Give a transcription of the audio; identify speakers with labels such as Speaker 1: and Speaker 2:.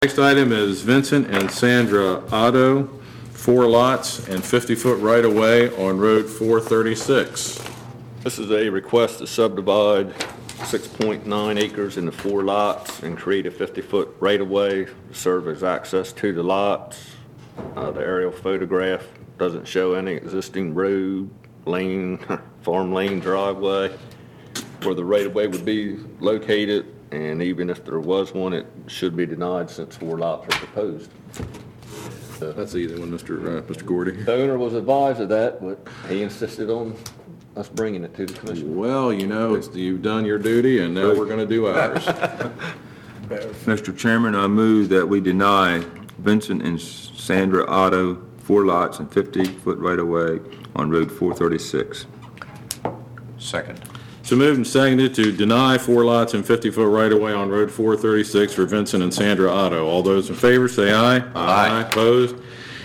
Speaker 1: Next item is Vincent and Sandra Otto, 4 lots and 50-foot right-of-way on Road 436.
Speaker 2: This is a request to subdivide 6.9 acres into 4 lots and create a 50-foot right-of-way to serve as access to the lots. The aerial photograph doesn't show any existing road, lane, farm lane, driveway where the right-of-way would be located, and even if there was one, it should be denied since 4 lots are proposed.
Speaker 1: That's the easy one, Mr. Gordy.
Speaker 2: The owner was advised of that, but he insisted on us bringing it to the commission.
Speaker 1: Well, you've done your duty, and now we're going to do ours.
Speaker 3: Mr. Chairman, I move that we deny Vincent and Sandra Otto 4 lots and 50-foot right-of-way on Road 436.
Speaker 4: Second.
Speaker 1: So moved and seconded to deny 4 lots and 50-foot right-of-way on Road 436 for Vincent and Sandra Otto. All those in favor say aye.
Speaker 4: Aye.
Speaker 1: Opposed?